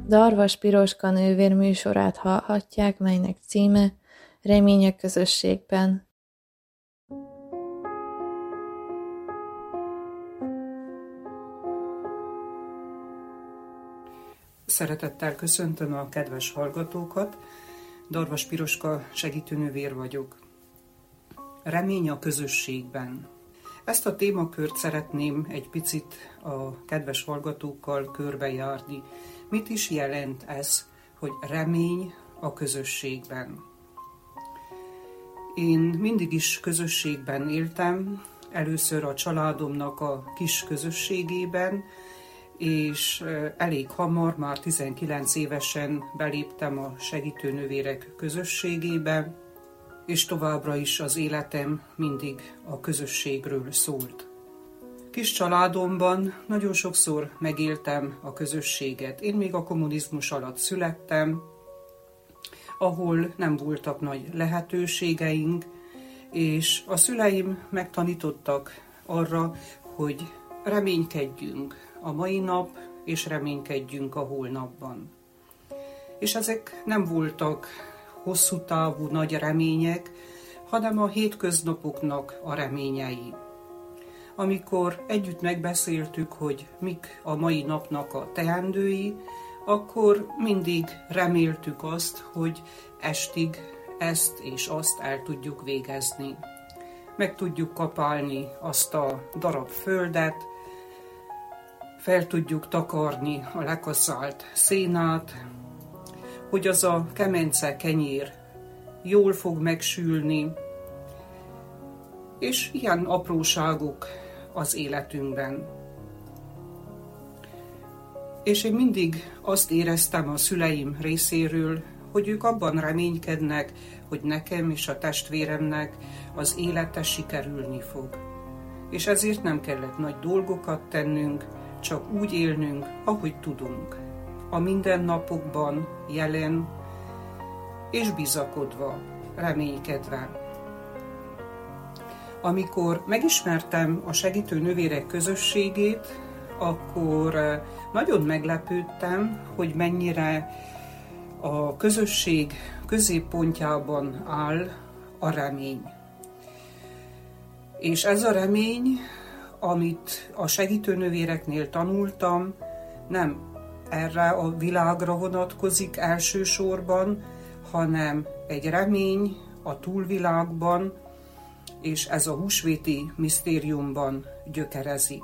Darvas Piroska nővér műsorát hallhatják, melynek címe Remény a közösségben. Szeretettel köszöntöm a kedves hallgatókat, Darvas Piroska segítőnővér vagyok. Remény a közösségben. Ezt a témakört szeretném egy picit a kedves hallgatókkal körbejárni. Mit is jelent ez, hogy remény a közösségben? Én mindig is közösségben éltem, először a családomnak a kis közösségében, és elég hamar, már 19 évesen beléptem a segítőnővérek közösségébe, és továbbra is az életem mindig a közösségről szólt. Kis családomban nagyon sokszor megéltem a közösséget. Én még a kommunizmus alatt születtem, ahol nem voltak nagy lehetőségeink, és a szüleim megtanítottak arra, hogy reménykedjünk a mai nap, és reménykedjünk a holnapban. És ezek nem voltak hosszú távú nagy remények, hanem a hétköznapoknak a reményei. Amikor együtt megbeszéltük, hogy mik a mai napnak a teendői, akkor mindig reméltük azt, hogy estig ezt és azt el tudjuk végezni. Meg tudjuk kapálni azt a darab földet, fel tudjuk takarni a lekaszált szénát, hogy az a kemence kenyér jól fog megsülni, és ilyen apróságok az életünkben. És én mindig azt éreztem a szüleim részéről, hogy ők abban reménykednek, hogy nekem és a testvéremnek az élete sikerülni fog. És ezért nem kellett nagy dolgokat tennünk, csak úgy élnünk, ahogy tudunk. A mindennapokban jelen és bizakodva, reménykedve. Amikor megismertem a segítőnővérek közösségét, akkor nagyon meglepődtem, hogy mennyire a közösség középpontjában áll a remény. És ez a remény, amit a segítőnővéreknél tanultam, nem erre a világra vonatkozik elsősorban, hanem egy remény a túlvilágban, és ez a húsvéti misztériumban gyökerezik.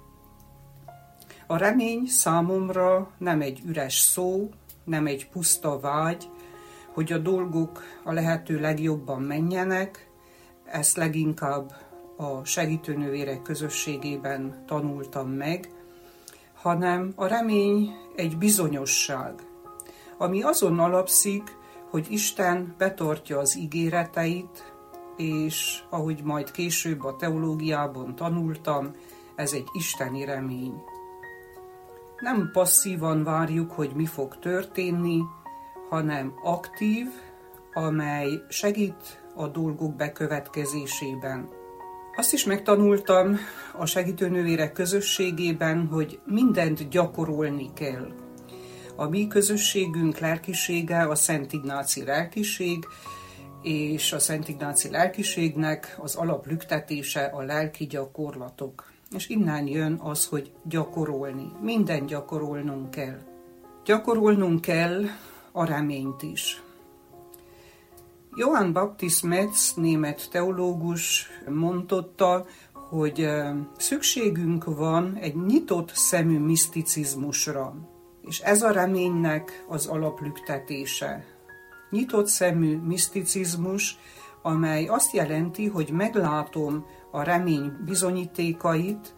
A remény számomra nem egy üres szó, nem egy puszta vágy, hogy a dolgok a lehető legjobban menjenek, ezt leginkább a segítőnővérek közösségében tanultam meg, hanem a remény egy bizonyosság, ami azon alapszik, hogy Isten betartja az ígéreteit, és ahogy majd később a teológiában tanultam, ez egy isteni remény. Nem passzívan várjuk, hogy mi fog történni, hanem aktív, amely segít a dolgok bekövetkezésében. Azt is megtanultam a segítőnővérek közösségében, hogy mindent gyakorolni kell. A mi közösségünk lelkisége a Szent Ignáci lelkiség, és a Szent Ignáci lelkiségnek az alaplüktetése a lelki gyakorlatok. És innen jön az, hogy gyakorolni. Mindent gyakorolnunk kell. Gyakorolnunk kell a reményt is. Johann Baptist Metz, német teológus mondotta, hogy szükségünk van egy nyitott szemű miszticizmusra, és ez a reménynek az alaplüktetése. Nyitott szemű miszticizmus, amely azt jelenti, hogy meglátom a remény bizonyítékait,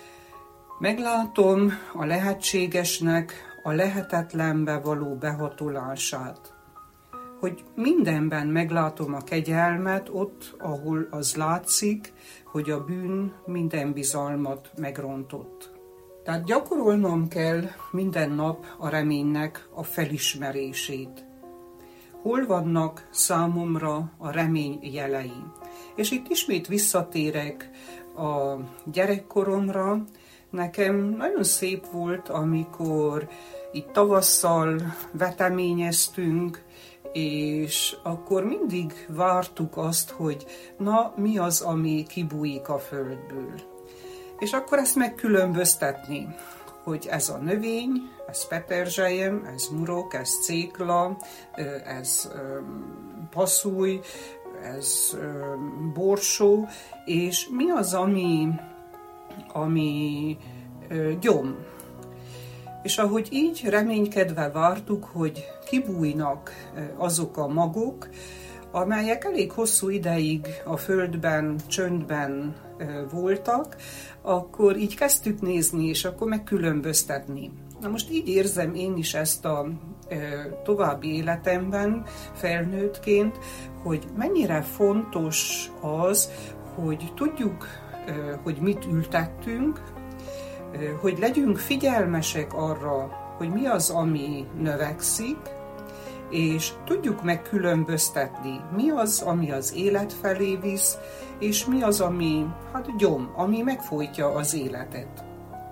meglátom a lehetségesnek a lehetetlenbe való behatolását. Hogy mindenben meglátom a kegyelmet ott, ahol az látszik, hogy a bűn minden bizalmat megrontott. Tehát gyakorolnom kell minden nap a reménynek a felismerését. Hol vannak számomra a remény jelei? És itt ismét visszatérek a gyerekkoromra, Nekem nagyon szép volt, amikor itt tavasszal veteményeztünk, és akkor mindig vártuk azt, hogy na, mi az, ami kibújik a földből. És akkor ezt megkülönböztetni, hogy ez a növény, ez peterzselyem, ez murok, ez cékla, ez passzúj, ez borsó, és mi az, ami gyom. És ahogy így reménykedve vártuk, hogy kibújnak azok a magok, amelyek elég hosszú ideig a földben, csöndben voltak, akkor így kezdtük nézni, és akkor megkülönböztetni. Na most így érzem én is ezt a további életemben felnőttként, hogy mennyire fontos az, hogy tudjuk, hogy mit ültettünk, hogy legyünk figyelmesek arra, hogy mi az, ami növekszik, és tudjuk megkülönböztetni, mi az, ami az élet felé visz, és mi az, ami gyom, ami megfojtja az életet.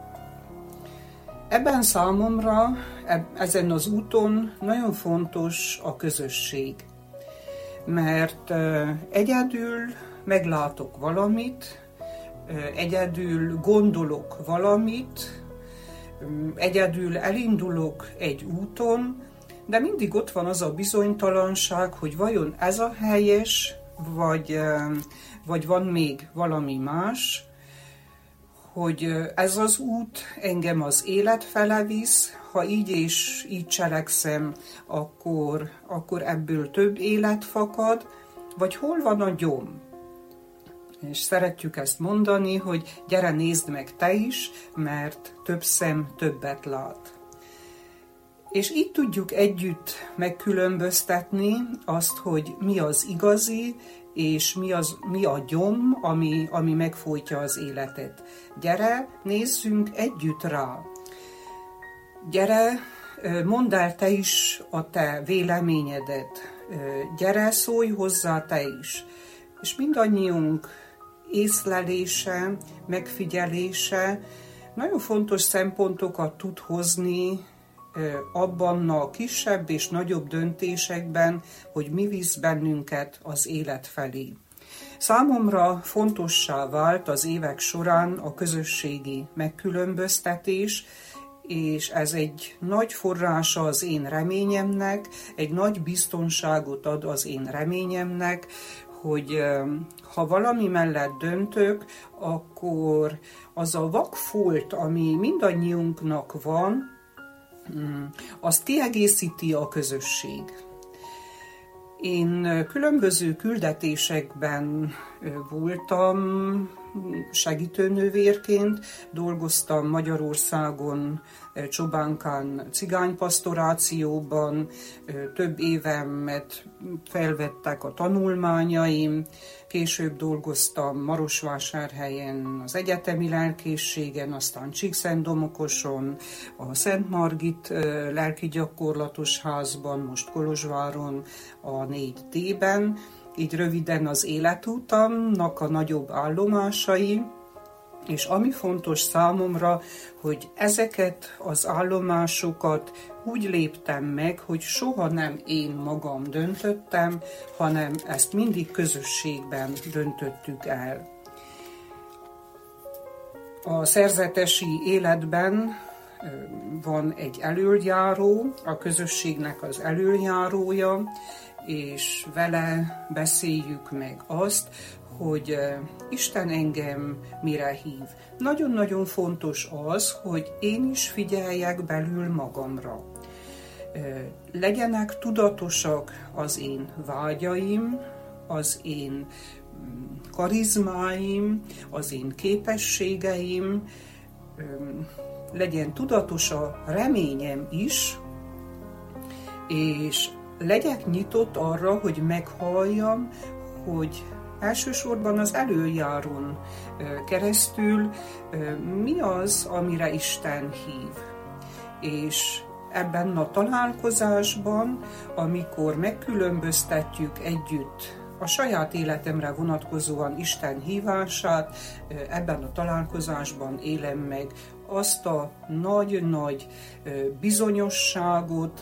Ebben számomra, ezen az úton nagyon fontos a közösség, mert egyedül meglátok valamit, egyedül gondolok valamit, egyedül elindulok egy úton, de mindig ott van az a bizonytalanság, hogy vajon ez a helyes, vagy van még valami más, hogy ez az út engem az élet fele visz, ha így és így cselekszem, akkor ebből több élet fakad, vagy hol van a gyom? És szeretjük ezt mondani, hogy gyere, nézd meg te is, mert több szem többet lát. És így tudjuk együtt megkülönböztetni azt, hogy mi az igazi, és mi a gyom, ami megfojtja az életet. Gyere, nézzünk együtt rá. Gyere, mondd el te is a te véleményedet. Gyere, szólj hozzá te is. És mindannyiunk észlelése, megfigyelése nagyon fontos szempontokat tud hozni abban a kisebb és nagyobb döntésekben, hogy mi visz bennünket az élet felé. Számomra fontossá vált az évek során a közösségi megkülönböztetés, és ez egy nagy forrása az én reményemnek, egy nagy biztonságot ad az én reményemnek, hogy ha valami mellett döntök, akkor az a vakfolt, ami mindannyiunknak van, azt kiegészíti a közösség. Én különböző küldetésekben voltam segítőnővérként, dolgoztam Magyarországon, Csobánkán cigánypastorációban, több évemet felvettek a tanulmányaim, később dolgoztam Marosvásárhelyen az egyetemi lelkészségen, aztán Csíkszentdomokoson, a Szent Margit lelki gyakorlatos házban, most Kolozsváron a 4D-ben, így röviden az életutamnak a nagyobb állomásai, és ami fontos számomra, hogy ezeket az állomásokat úgy léptem meg, hogy soha nem én magam döntöttem, hanem ezt mindig közösségben döntöttük el. A szerzetesi életben van egy elöljáró, a közösségnek az elöljárója, és vele beszéljük meg azt, hogy Isten engem mire hív. Nagyon-nagyon fontos az, hogy én is figyeljek belül magamra. Legyenek tudatosak az én vágyaim, az én karizmáim, az én képességeim, legyen tudatos a reményem is, és legyek nyitott arra, hogy meghalljam, hogy elsősorban az elöljárón keresztül mi az, amire Isten hív. És ebben a találkozásban, amikor megkülönböztetjük együtt a saját életemre vonatkozóan Isten hívását, ebben a találkozásban élem meg azt a nagy-nagy bizonyosságot,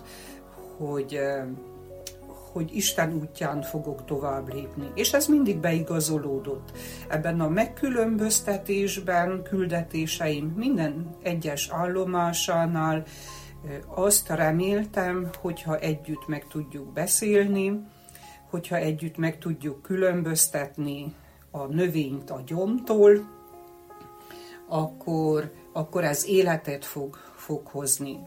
hogy Isten útján fogok tovább lépni. És ez mindig beigazolódott. Ebben a megkülönböztetésben, küldetéseim minden egyes állomásánál azt reméltem, hogyha együtt meg tudjuk beszélni, hogyha együtt meg tudjuk különböztetni a növényt a gyomtól, akkor ez életet fog hozni.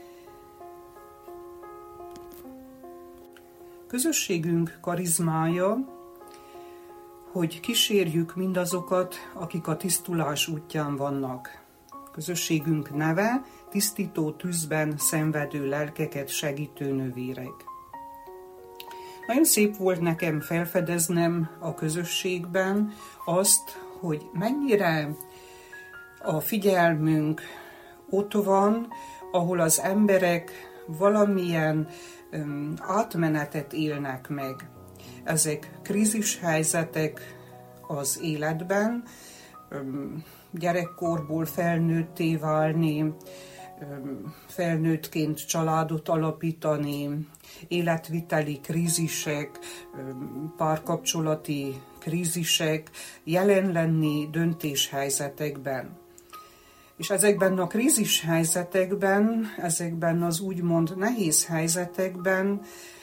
Közösségünk karizmája, hogy kísérjük mindazokat, akik a tisztulás útján vannak. Közösségünk neve tisztító tűzben szenvedő lelkeket segítő nővérek. Nagyon szép volt nekem felfedeznem a közösségben azt, hogy mennyire a figyelmünk ott van, ahol az emberek valamilyen átmenetet élnek meg. Ezek krízishelyzetek az életben, gyerekkorból felnőtté válni, felnőttként családot alapítani, életviteli krízisek, párkapcsolati krízisek, jelen lenni döntéshelyzetekben. És ezekben a krízishelyzetekben, ezekben az úgymond nehéz helyzetekben,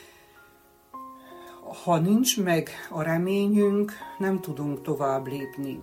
ha nincs meg a reményünk, nem tudunk tovább lépni.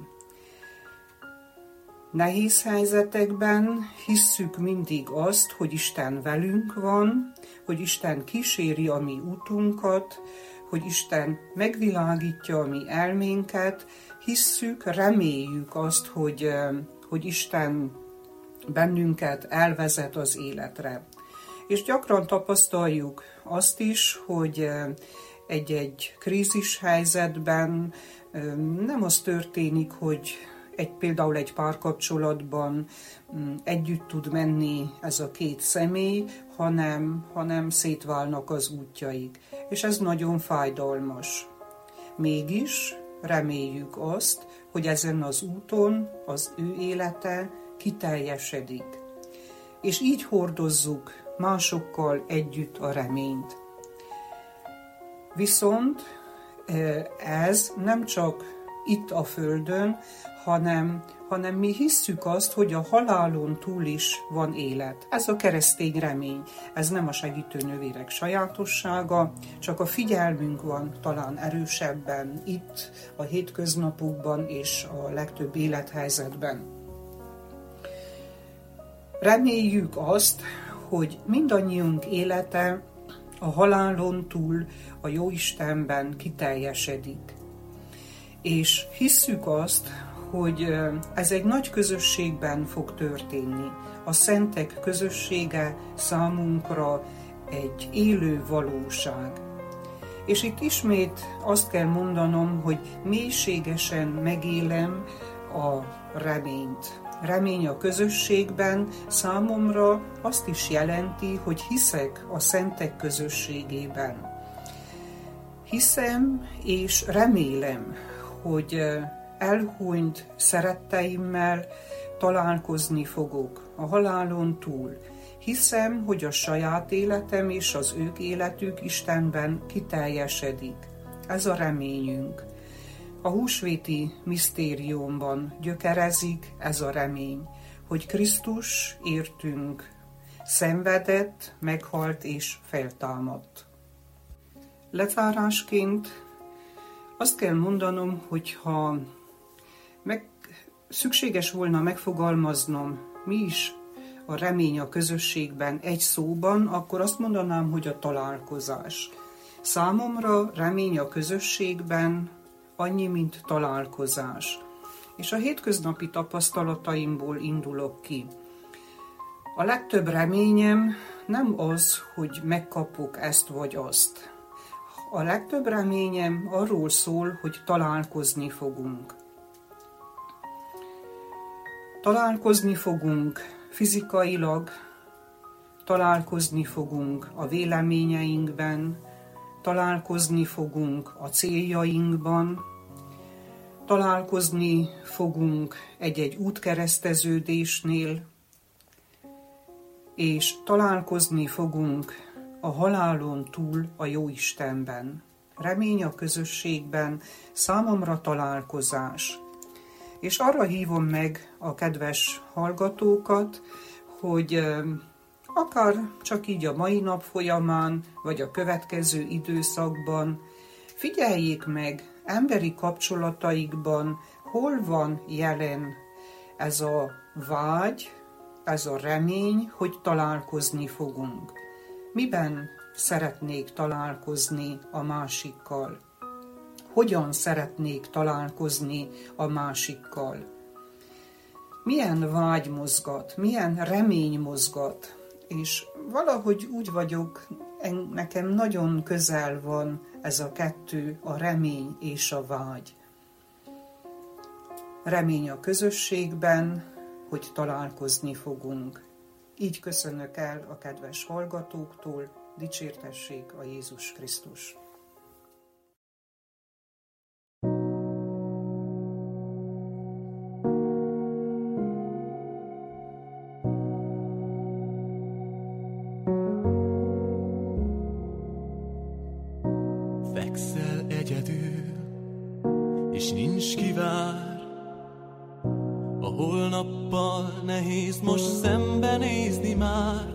Nehéz helyzetekben hisszük mindig azt, hogy Isten velünk van, hogy Isten kíséri a mi útunkat, hogy Isten megvilágítja a mi elménket, hisszük, reméljük azt, hogy Isten bennünket elvezet az életre. És gyakran tapasztaljuk azt is, hogy egy krízis helyzetben nem az történik, hogy például egy párkapcsolatban együtt tud menni ez a két személy, hanem szétválnak az útjaik. És ez nagyon fájdalmas. Mégis reméljük azt, hogy ezen az úton az ő élete kiteljesedik. És így hordozzuk másokkal együtt a reményt. Viszont ez nem csak itt a Földön, hanem mi hisszük azt, hogy a halálon túl is van élet. Ez a keresztény remény. Ez nem a segítő nővérek sajátossága, csak a figyelmünk van talán erősebben itt, a hétköznapokban és a legtöbb élethelyzetben. Reméljük azt, hogy mindannyiunk élete a halálon túl a Jóistenben kiteljesedik. És hisszük azt, hogy ez egy nagy közösségben fog történni. A szentek közössége számunkra egy élő valóság. És itt ismét azt kell mondanom, hogy mélységesen megélem a reményt. Remény a közösségben számomra azt is jelenti, hogy hiszek a szentek közösségében. Hiszem és remélem, hogy elhunyt szeretteimmel találkozni fogok a halálon túl. Hiszem, hogy a saját életem és az ők életük Istenben kiteljesedik. Ez a reményünk. A húsvéti misztériumban gyökerezik ez a remény, hogy Krisztus értünk szenvedett, meghalt és feltámadt. Lezárásként azt kell mondanom, hogy ha szükséges volna megfogalmaznom, mi is a remény a közösségben egy szóban, akkor azt mondanám, hogy a találkozás. Számomra remény a közösségben annyi, mint találkozás. És a hétköznapi tapasztalataimból indulok ki. A legtöbb reményem nem az, hogy megkapok ezt vagy azt. A legtöbb reményem arról szól, hogy találkozni fogunk. Találkozni fogunk fizikailag, találkozni fogunk a véleményeinkben, találkozni fogunk a céljainkban, találkozni fogunk egy-egy útkereszteződésnél, és találkozni fogunk a halálon túl a Jóistenben. Remény a közösségben, számomra találkozás. És arra hívom meg a kedves hallgatókat, hogy akár csak így a mai nap folyamán, vagy a következő időszakban figyeljék meg emberi kapcsolataikban, hol van jelen ez a vágy, ez a remény, hogy találkozni fogunk. Miben szeretnék találkozni a másikkal? Hogyan szeretnék találkozni a másikkal? Milyen vágy mozgat, milyen remény mozgat? És valahogy úgy vagyok, nekem nagyon közel van ez a kettő, a remény és a vágy. Remény a közösségben, hogy találkozni fogunk. Így köszönök el a kedves hallgatóktól, dicsértessék a Jézus Krisztus. Fekszel egyedül, és nincs kivár. A holnappal nehéz most szembenézni már.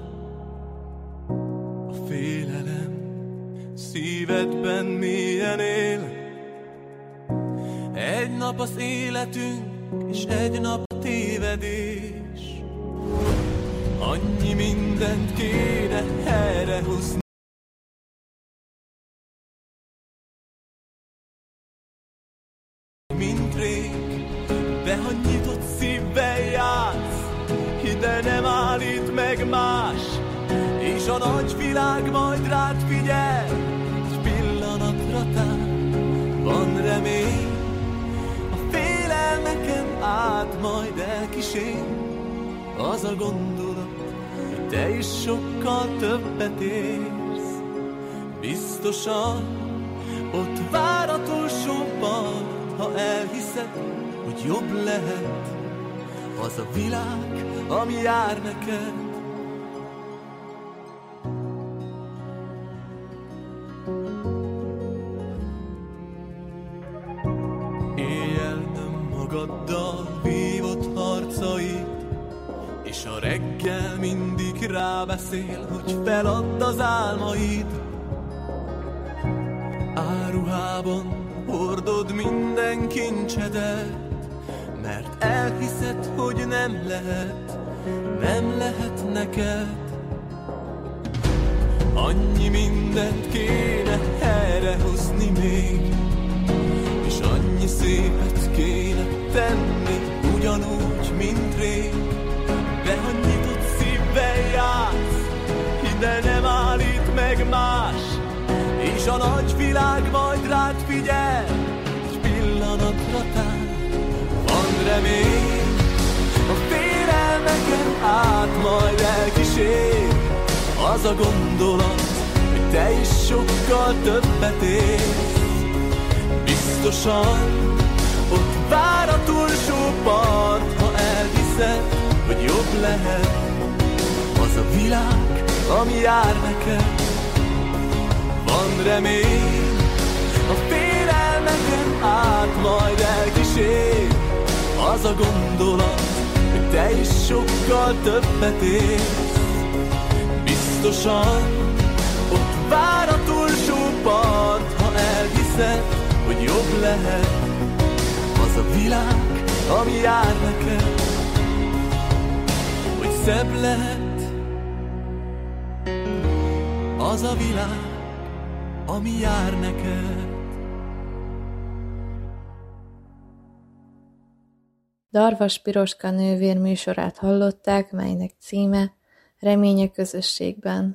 A félelem szívedben mélyen él. Egy nap az életünk, és egy nap a tévedés. Annyi mindent kéne helyrehozni, mint rég. De ha nyitott szívvel játsz, ide nem állít meg más, és a nagy világ majd rád figyel, egy pillanatra tán van remény. A félelmeken át majd elkísér az a gondolat, hogy te is sokkal többet érsz. Biztosan ott vár a túlsó part, ha elhiszed, hogy jobb lehet az a világ, ami jár neked. Éjjel nem magaddal vívott harcaid, és a reggel mindig rábeszél, hogy feladd az álmaid. Áruhában hordod minden kincsedet, mert elhiszed, hogy nem lehet neked. Annyi mindent kéne helyrehozni még, és annyi szépet kéne tenni, ugyanúgy, mint rég. De ha nyitott szívvel játsz, ide nem állít meg más, és a nagy világ majd rád figyel, egy pillanatra tán van remény. A félelmeken át majd elkísér az a gondolat, hogy te is sokkal többet érsz. Biztosan ott vár a túlsó part, ha elhiszed, hogy jobb lehet az a világ, ami jár neked. Van remény, a félelmeken át majd elkísér az a gondolat, hogy te is sokkal többet érsz. Biztosan ott vár a túlsó part, ha elhiszed, hogy jobb lehet az a világ, ami jár neked. Hogy szebb lehet az a világ, ami jár neked. Darvas Piroska nővér műsorát hallották, melynek címe Remény a közösségben.